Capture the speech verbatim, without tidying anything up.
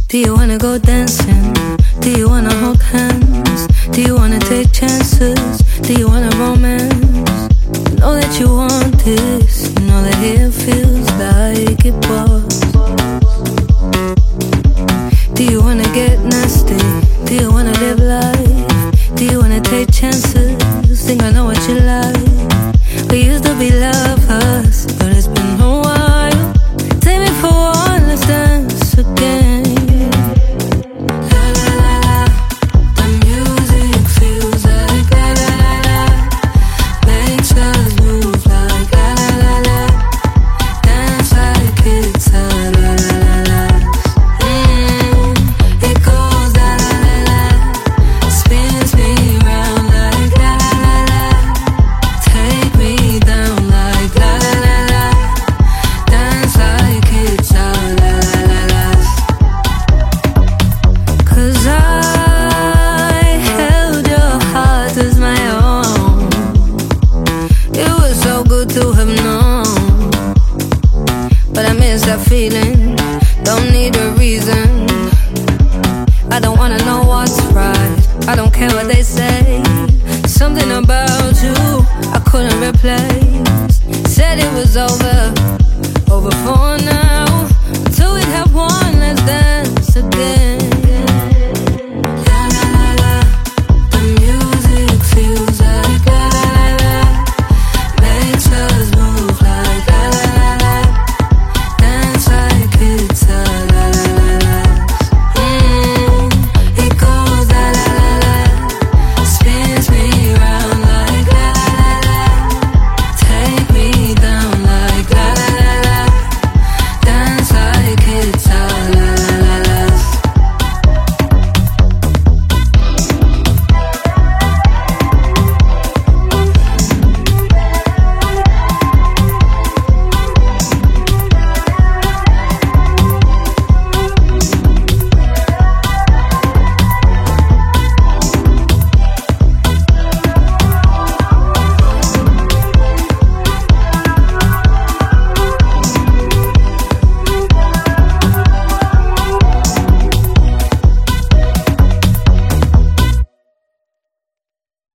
Do you wanna go dancing? Do you wanna hold hands? Do you wanna take chances? Do you wanna romance? Know that you want this. Know that it feels like it was. Do you wanna get nasty? Do you wanna live life? Do you wanna take chances? Think I know what you like. We used to be lovers, but it's been a while. Take me for one, let's dance again. La la la la, the music feels like la la la la, makes us move like la la la la, dance like it's a la la la la. Mm, it goes la la la la, spins me round like la la la la, take me down like la la la la, dance like it's a la la la la. 'Cause I held your heart as my own. It was so good to have known, but I miss that feeling. Don't need a reason. I don't wanna know what's right. I don't care what they say. Something about you I couldn't replace. Said it was over, over for now.